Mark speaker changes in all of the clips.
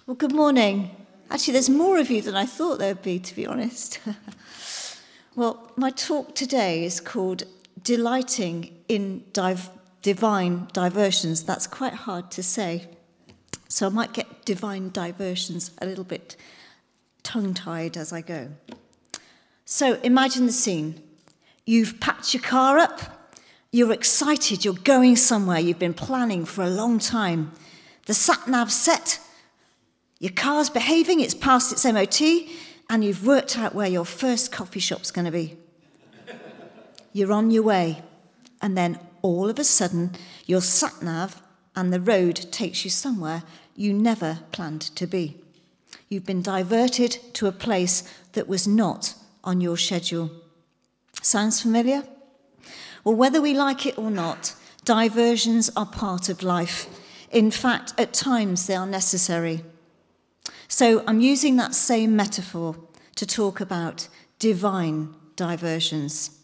Speaker 1: Well, good morning. Actually, there's more of you than I thought there would be, to be honest. Well, my talk today is called Delighting in Divine Diversions. That's quite hard to say. So I might get divine diversions a little bit tongue-tied as I go. So imagine the scene. You've packed your car up. You're excited. You're going somewhere. You've been planning for a long time. The sat-nav's set. Your car's behaving, it's passed its MOT, and you've worked out where your first coffee shop's going to be. You're on your way, and then all of a sudden, your sat-nav and the road takes you somewhere you never planned to be. You've been diverted to a place that was not on your schedule. Sounds familiar? Well, whether we like it or not, diversions are part of life. In fact, at times they are necessary. So I'm using that same metaphor to talk about divine diversions.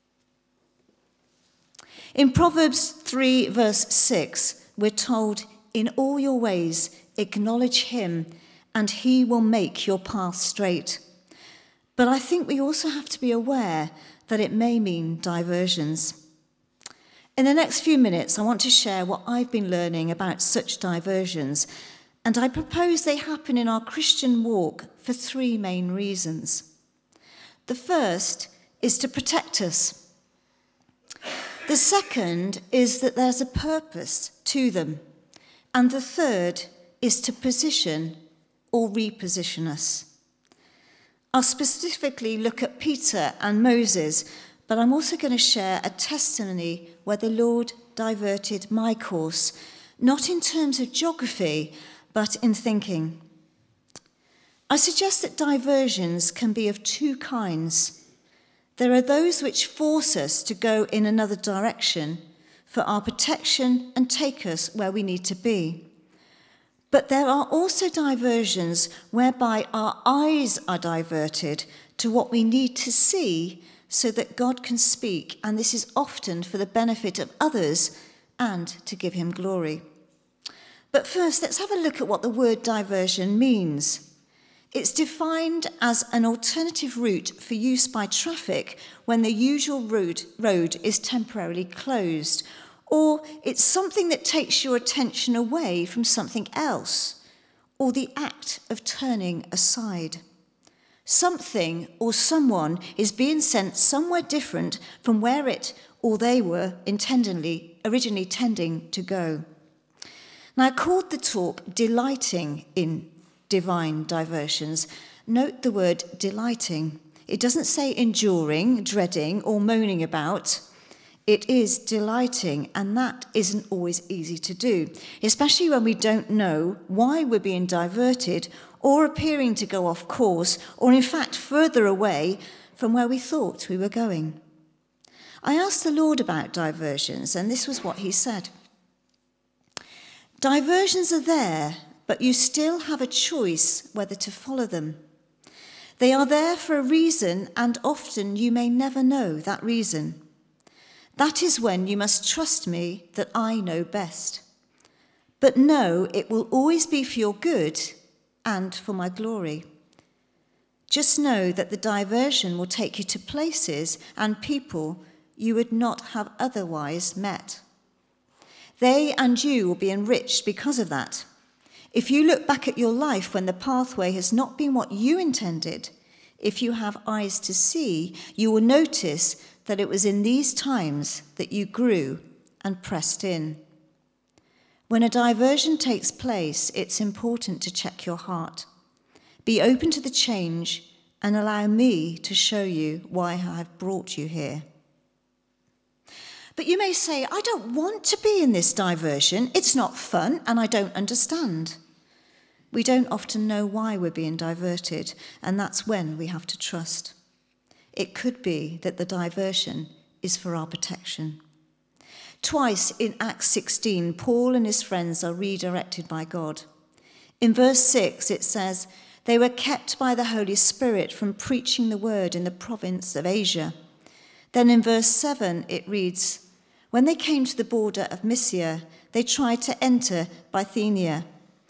Speaker 1: In Proverbs 3, verse 6, we're told, "In all your ways acknowledge him, and he will make your path straight." But I think we also have to be aware that it may mean diversions. In the next few minutes, I want to share what I've been learning about such diversions. And I propose they happen in our Christian walk for three main reasons. The first is to protect us. The second is that there's a purpose to them. And the third is to position or reposition us. I'll specifically look at Peter and Moses, but I'm also going to share a testimony where the Lord diverted my course, not in terms of geography, but in thinking. I suggest that diversions can be of two kinds. There are those which force us to go in another direction for our protection and take us where we need to be. But there are also diversions whereby our eyes are diverted to what we need to see so that God can speak, and this is often for the benefit of others and to give him glory. But first, let's have a look at what the word diversion means. It's defined as an alternative route for use by traffic when the usual road is temporarily closed, or it's something that takes your attention away from something else, or the act of turning aside. Something or someone is being sent somewhere different from where it or they were originally tending to go. Now, I called the talk Delighting in Divine Diversions. Note the word delighting. It doesn't say enduring, dreading, or moaning about. It is delighting, and that isn't always easy to do, especially when we don't know why we're being diverted or appearing to go off course, or in fact further away from where we thought we were going. I asked the Lord about diversions, and this was what he said. Diversions are there, but you still have a choice whether to follow them. They are there for a reason, and often you may never know that reason. That is when you must trust me that I know best. But know it will always be for your good and for my glory. Just know that the diversion will take you to places and people you would not have otherwise met. They and you will be enriched because of that. If you look back at your life when the pathway has not been what you intended, if you have eyes to see, you will notice that it was in these times that you grew and pressed in. When a diversion takes place, it's important to check your heart. Be open to the change and allow me to show you why I have brought you here. But you may say, I don't want to be in this diversion. It's not fun and I don't understand. We don't often know why we're being diverted, and that's when we have to trust. It could be that the diversion is for our protection. Twice in Acts 16, Paul and his friends are redirected by God. In verse 6, it says, they were kept by the Holy Spirit from preaching the word in the province of Asia. Then in verse 7, it reads, when they came to the border of Mysia, they tried to enter Bithynia,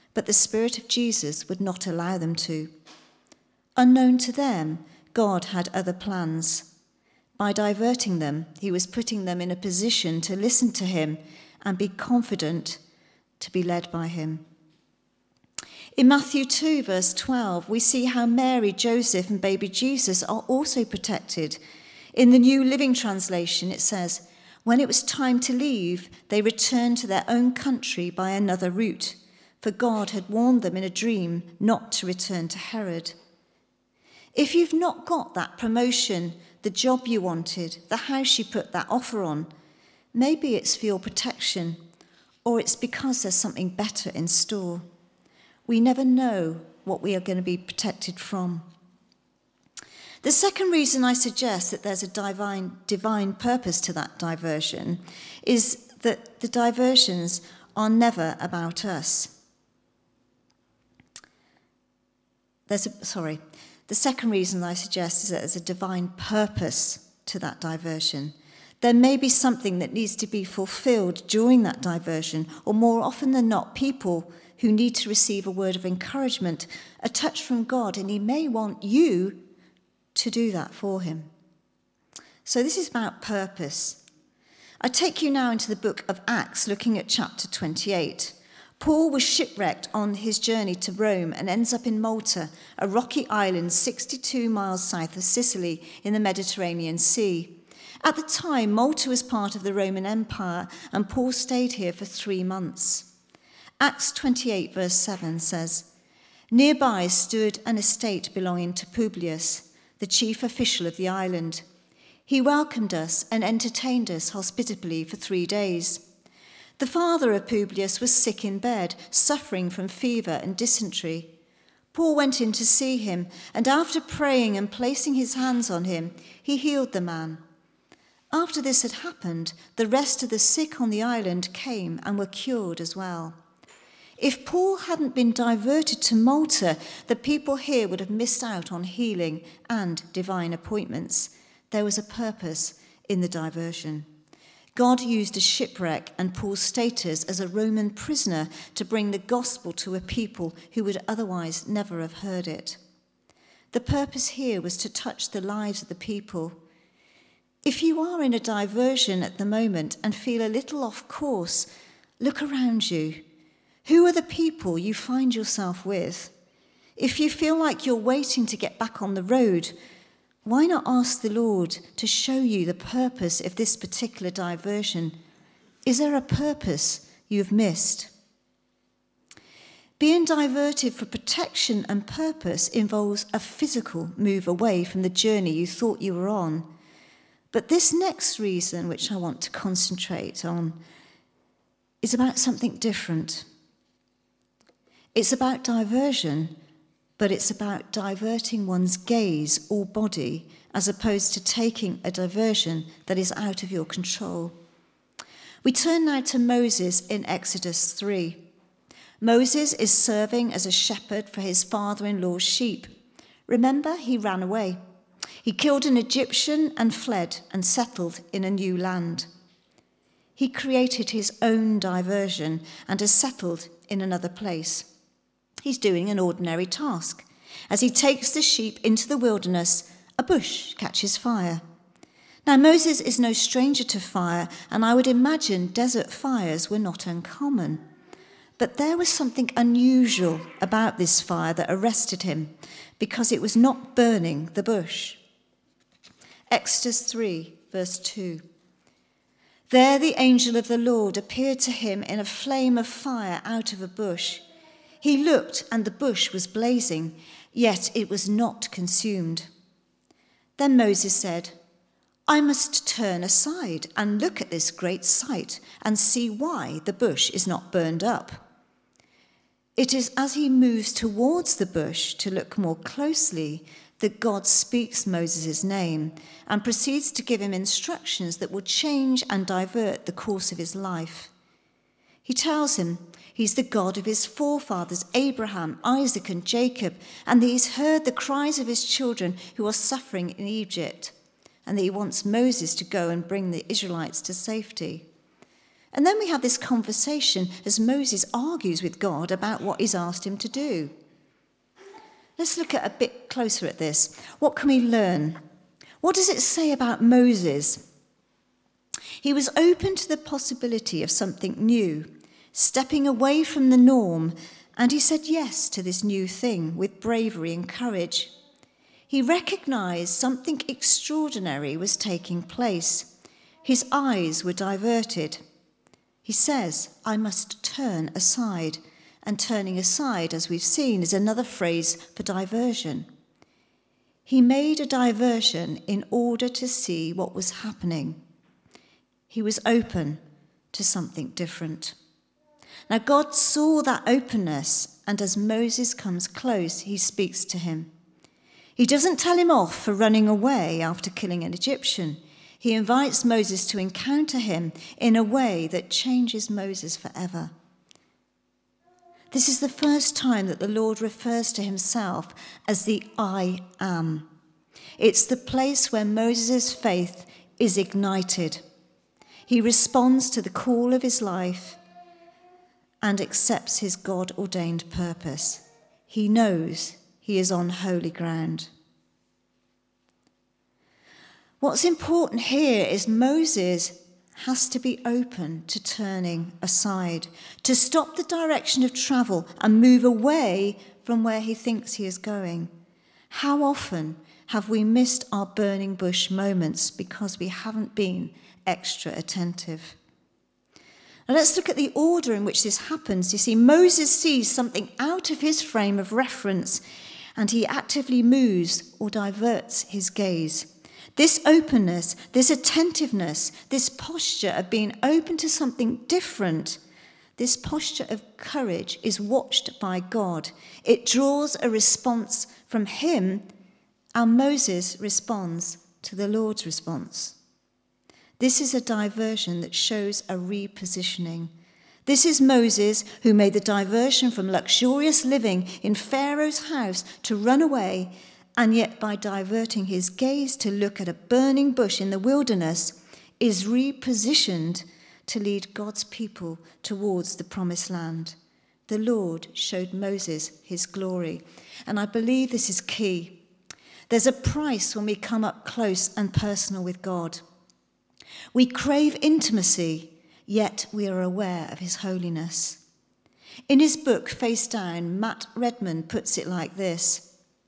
Speaker 1: but the Spirit of Jesus would not allow them to. Unknown to them, God had other plans. By diverting them, he was putting them in a position to listen to him and be confident to be led by him. In Matthew 2, verse 12, we see how Mary, Joseph, and baby Jesus are also protected. In the New Living Translation, it says, "When it was time to leave, they returned to their own country by another route, for God had warned them in a dream not to return to Herod." If you've not got that promotion, the job you wanted, the house you put that offer on, maybe it's for your protection, or it's because there's something better in store. We never know what we are going to be protected from. The second reason I suggest that there's a divine purpose to that diversion is that the diversions are never about us. The second reason I suggest is that there's a divine purpose to that diversion. There may be something that needs to be fulfilled during that diversion, or more often than not, people who need to receive a word of encouragement, a touch from God, and he may want you to do that for him. So this is about purpose. I take you now into the book of Acts, looking at chapter 28. Paul was shipwrecked on his journey to Rome and ends up in Malta, a rocky island 62 miles south of Sicily in the Mediterranean Sea. At the time, Malta was part of the Roman Empire, and Paul stayed here for 3 months. Acts 28 verse 7 says, "Nearby stood an estate belonging to Publius, the chief official of the island. He welcomed us and entertained us hospitably for 3 days. The father of Publius was sick in bed, suffering from fever and dysentery. Paul went in to see him, and after praying and placing his hands on him, he healed the man. After this had happened, the rest of the sick on the island came and were cured as well." If Paul hadn't been diverted to Malta, the people here would have missed out on healing and divine appointments. There was a purpose in the diversion. God used a shipwreck and Paul's status as a Roman prisoner to bring the gospel to a people who would otherwise never have heard it. The purpose here was to touch the lives of the people. If you are in a diversion at the moment and feel a little off course, look around you. Who are the people you find yourself with? If you feel like you're waiting to get back on the road, why not ask the Lord to show you the purpose of this particular diversion? Is there a purpose you've missed? Being diverted for protection and purpose involves a physical move away from the journey you thought you were on. But this next reason, which I want to concentrate on, is about something different. It's about diversion, but it's about diverting one's gaze or body as opposed to taking a diversion that is out of your control. We turn now to Moses in Exodus 3. Moses is serving as a shepherd for his father-in-law's sheep. Remember, he ran away. He killed an Egyptian and fled and settled in a new land. He created his own diversion and has settled in another place. He's doing an ordinary task. As he takes the sheep into the wilderness, a bush catches fire. Now, Moses is no stranger to fire, and I would imagine desert fires were not uncommon. But there was something unusual about this fire that arrested him, because it was not burning the bush. Exodus 3, verse 2. There the angel of the Lord appeared to him in a flame of fire out of a bush. He looked, and the bush was blazing, yet it was not consumed. Then Moses said, I must turn aside and look at this great sight and see why the bush is not burned up. It is as he moves towards the bush to look more closely that God speaks Moses' name and proceeds to give him instructions that will change and divert the course of his life. He tells him he's the God of his forefathers, Abraham, Isaac, and Jacob, and that he's heard the cries of his children who are suffering in Egypt, and that he wants Moses to go and bring the Israelites to safety. And then we have this conversation as Moses argues with God about what he's asked him to do. Let's look a bit closer at this. What can we learn? What does it say about Moses? He was open to the possibility of something new, stepping away from the norm, and he said yes to this new thing with bravery and courage. He recognized something extraordinary was taking place. His eyes were diverted. He says, I must turn aside. And turning aside, as we've seen, is another phrase for diversion. He made a diversion in order to see what was happening. He was open to something different. Now, God saw that openness, and as Moses comes close, he speaks to him. He doesn't tell him off for running away after killing an Egyptian. He invites Moses to encounter him in a way that changes Moses forever. This is the first time that the Lord refers to himself as the I am. It's the place where Moses' faith is ignited. He responds to the call of his life and accepts his God-ordained purpose. He knows he is on holy ground. What's important here is Moses has to be open to turning aside, to stop the direction of travel and move away from where he thinks he is going. How often have we missed our burning bush moments because we haven't been extra attentive? Now let's look at the order in which this happens. You see, Moses sees something out of his frame of reference, and he actively moves or diverts his gaze. This openness, this attentiveness, this posture of being open to something different, this posture of courage is watched by God. It draws a response from him, and Moses responds to the Lord's response. This is a diversion that shows a repositioning. This is Moses who made the diversion from luxurious living in Pharaoh's house to run away, and yet by diverting his gaze to look at a burning bush in the wilderness, is repositioned to lead God's people towards the promised land. The Lord showed Moses his glory. And I believe this is key. There's a price when we come up close and personal with God. We crave intimacy, yet we are aware of his holiness. In his book, Face Down, Matt Redman puts it like this: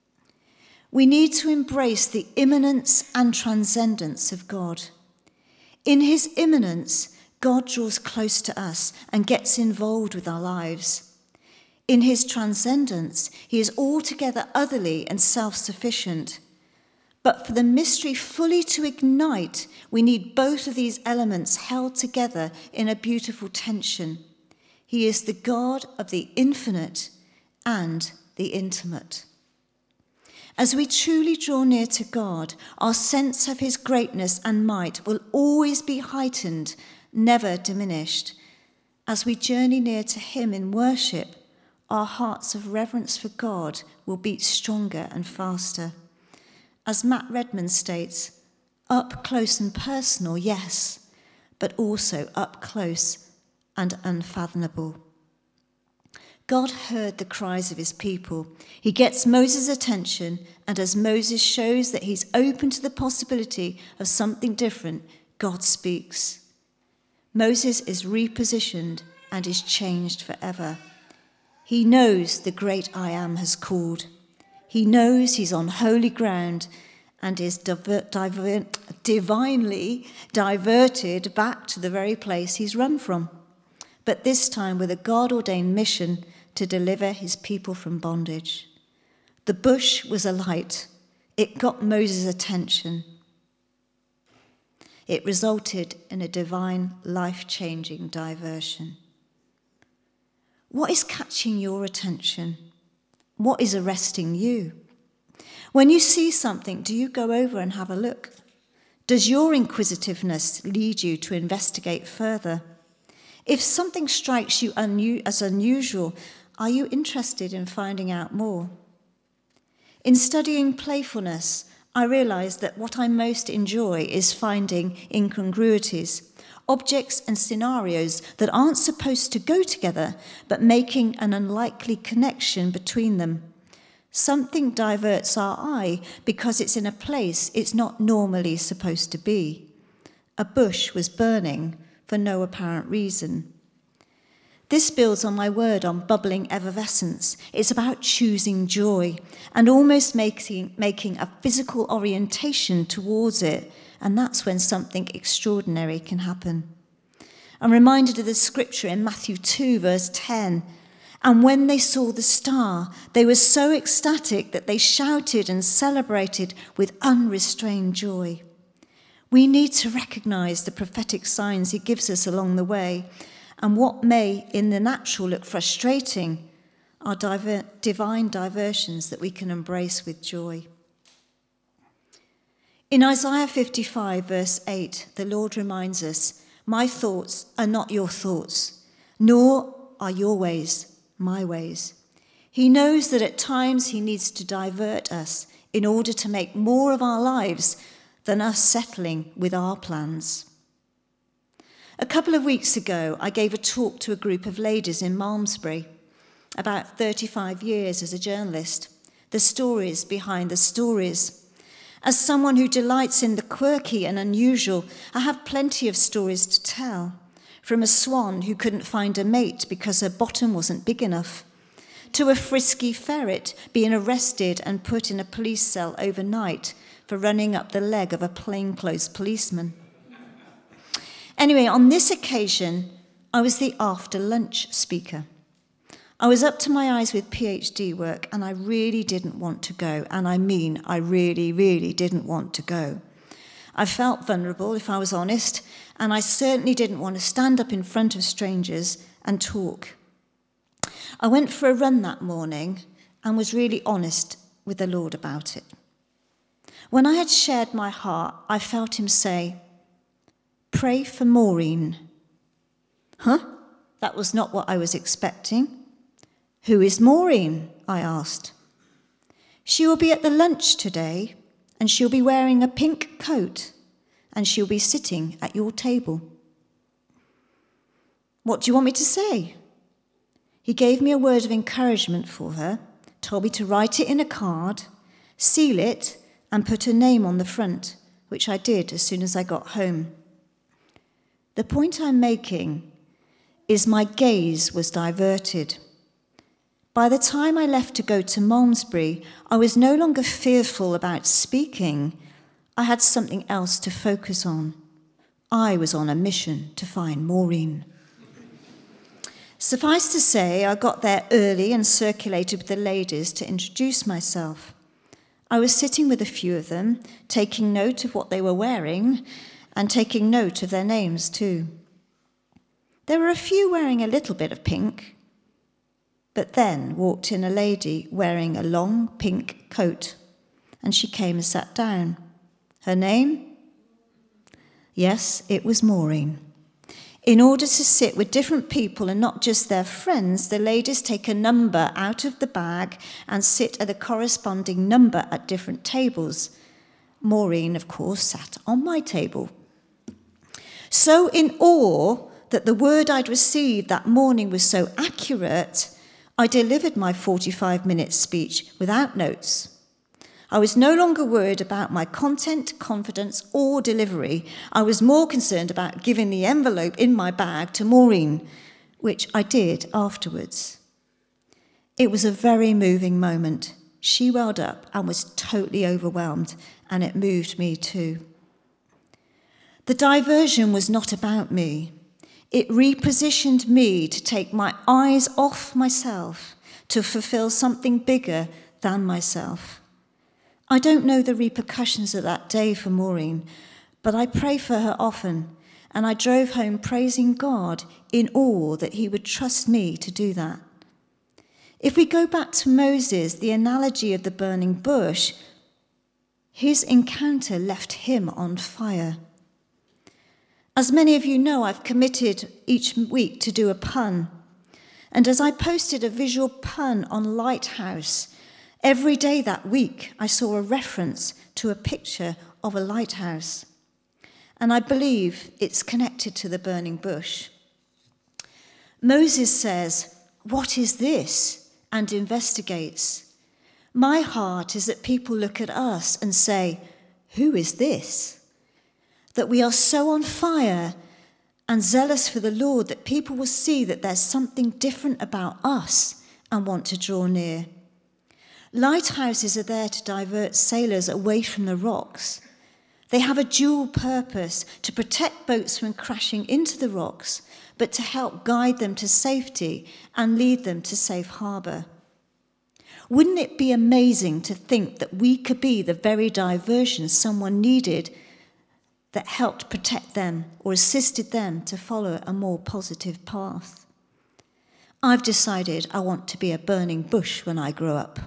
Speaker 1: we need to embrace the immanence and transcendence of God. In his immanence, God draws close to us and gets involved with our lives. In his transcendence, he is altogether otherly and self-sufficient. But for the mystery fully to ignite, we need both of these elements held together in a beautiful tension. He is the God of the infinite and the intimate. As we truly draw near to God, our sense of his greatness and might will always be heightened, never diminished. As we journey near to him in worship, our hearts of reverence for God will beat stronger and faster. As Matt Redman states, up close and personal, yes, but also up close and unfathomable. God heard the cries of his people. He gets Moses' attention, and as Moses shows that he's open to the possibility of something different, God speaks. Moses is repositioned and is changed forever. He knows the great I Am has called. He knows he's on holy ground and is divinely diverted back to the very place he's run from, but this time with a God-ordained mission to deliver his people from bondage. The bush was alight. It got Moses' attention. It resulted in a divine, life-changing diversion. What is catching your attention? What is arresting you? When you see something, do you go over and have a look? Does your inquisitiveness lead you to investigate further? If something strikes you as unusual, are you interested in finding out more? In studying playfulness, I realized that what I most enjoy is finding incongruities. objects and scenarios that aren't supposed to go together, but making an unlikely connection between them. Something diverts our eye because it's in a place it's not normally supposed to be. A bush was burning for no apparent reason. This builds on my word on bubbling effervescence. It's about choosing joy and almost making a physical orientation towards it, and that's when something extraordinary can happen. I'm reminded of the scripture in Matthew 2, verse 10. And when they saw the star, they were so ecstatic that they shouted and celebrated with unrestrained joy. We need to recognize the prophetic signs he gives us along the way, and what may in the natural look frustrating are divine diversions that we can embrace with joy. In Isaiah 55, verse 8, the Lord reminds us, "My thoughts are not your thoughts, nor are your ways my ways." He knows that at times he needs to divert us in order to make more of our lives than us settling with our plans. A couple of weeks ago, I gave a talk to a group of ladies in Malmesbury, about 35 years as a journalist, the stories behind the stories. As someone who delights in the quirky and unusual, I have plenty of stories to tell. From a swan who couldn't find a mate because her bottom wasn't big enough, to a frisky ferret being arrested and put in a police cell overnight for running up the leg of a plainclothes policeman. Anyway, on this occasion, I was the after-lunch speaker. I was up to my eyes with PhD work, and I really didn't want to go. And I mean, I really, really didn't want to go. I felt vulnerable, if I was honest, and I certainly didn't want to stand up in front of strangers and talk. I went for a run that morning and was really honest with the Lord about it. When I had shared my heart, I felt him say, "Pray for Maureen." Huh? That was not what I was expecting. "Who is Maureen?" I asked. "She will be at the lunch today, and she'll be wearing a pink coat, and she'll be sitting at your table." "What do you want me to say?" He gave me a word of encouragement for her, told me to write it in a card, seal it, and put her name on the front, which I did as soon as I got home. The point I'm making is my gaze was diverted. By the time I left to go to Malmesbury, I was no longer fearful about speaking. I had something else to focus on. I was on a mission to find Maureen. Suffice to say, I got there early and circulated with the ladies to introduce myself. I was sitting with a few of them, taking note of what they were wearing and taking note of their names too. There were a few wearing a little bit of pink, but then walked in a lady wearing a long pink coat, and she came and sat down. Her name? Yes, it was Maureen. In order to sit with different people and not just their friends, the ladies take a number out of the bag and sit at a corresponding number at different tables. Maureen, of course, sat on my table. So in awe that the word I'd received that morning was so accurate, I delivered my 45-minute speech without notes. I was no longer worried about my content, confidence, or delivery. I was more concerned about giving the envelope in my bag to Maureen, which I did afterwards. It was a very moving moment. She welled up and was totally overwhelmed, and it moved me too. The diversion was not about me. It repositioned me to take my eyes off myself, to fulfill something bigger than myself. I don't know the repercussions of that day for Maureen, but I pray for her often, and I drove home praising God in awe that he would trust me to do that. If we go back to Moses, the analogy of the burning bush, his encounter left him on fire. As many of you know, I've committed each week to do a pun. And as I posted a visual pun on Lighthouse, every day that week I saw a reference to a picture of a lighthouse. and I believe it's connected to the burning bush. Moses says, "What is this?" and investigates. My heart is that people look at us and say, "Who is this?" That we are so on fire and zealous for the Lord that people will see that there's something different about us and want to draw near. Lighthouses are there to divert sailors away from the rocks. They have a dual purpose: to protect boats from crashing into the rocks, but to help guide them to safety and lead them to safe harbour. Wouldn't it be amazing to think that we could be the very diversion someone needed that helped protect them or assisted them to follow a more positive path? I've decided I want to be a burning bush when I grow up.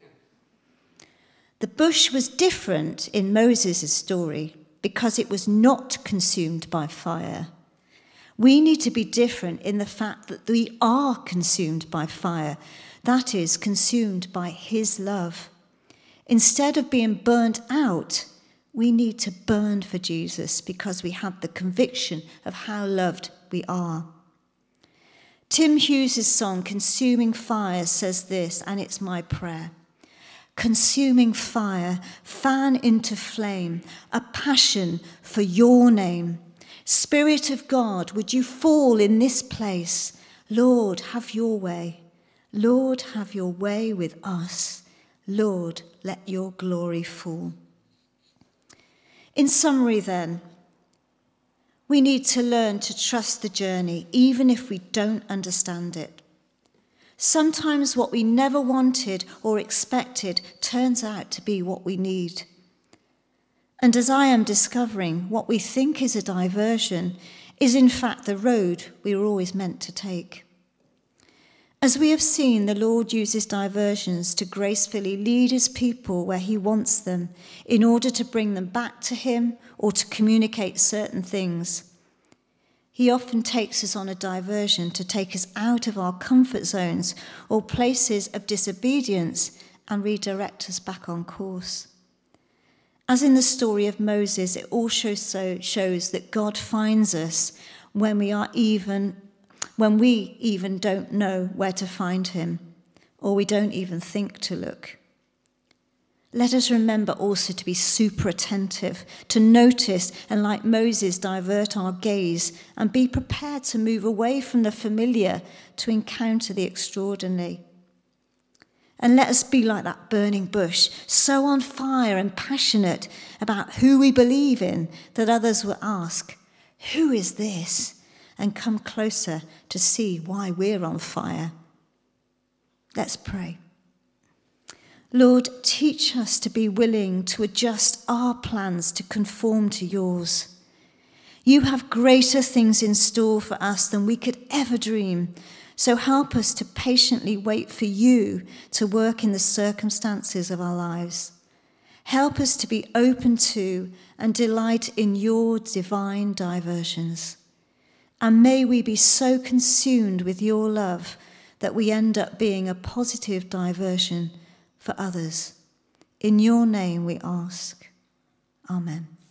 Speaker 1: The bush was different in Moses' story because it was not consumed by fire. We need to be different in the fact that we are consumed by fire, that is, consumed by his love. Instead of being burnt out, we need to burn for Jesus because we have the conviction of how loved we are. Tim Hughes' song, Consuming Fire, says this, and it's my prayer. Consuming fire, fan into flame, a passion for your name. Spirit of God, would you fall in this place? Lord, have your way. Lord, have your way with us. Lord, let your glory fall. In summary then, we need to learn to trust the journey, even if we don't understand it. Sometimes what we never wanted or expected turns out to be what we need. And as I am discovering, what we think is a diversion is in fact the road we were always meant to take. As we have seen, the Lord uses diversions to gracefully lead his people where he wants them in order to bring them back to him or to communicate certain things. He often takes us on a diversion to take us out of our comfort zones or places of disobedience and redirect us back on course. As in the story of Moses, it also shows that God finds us when we even don't know where to find him, or we don't even think to look. Let us remember also to be super attentive, to notice and, like Moses, divert our gaze and be prepared to move away from the familiar to encounter the extraordinary. And let us be like that burning bush, so on fire and passionate about who we believe in that others will ask, "Who is this?" and come closer to see why we're on fire. Let's pray. Lord, teach us to be willing to adjust our plans to conform to yours. You have greater things in store for us than we could ever dream, so help us to patiently wait for you to work in the circumstances of our lives. Help us to be open to and delight in your divine diversions. And may we be so consumed with your love that we end up being a positive diversion for others. In your name we ask. Amen.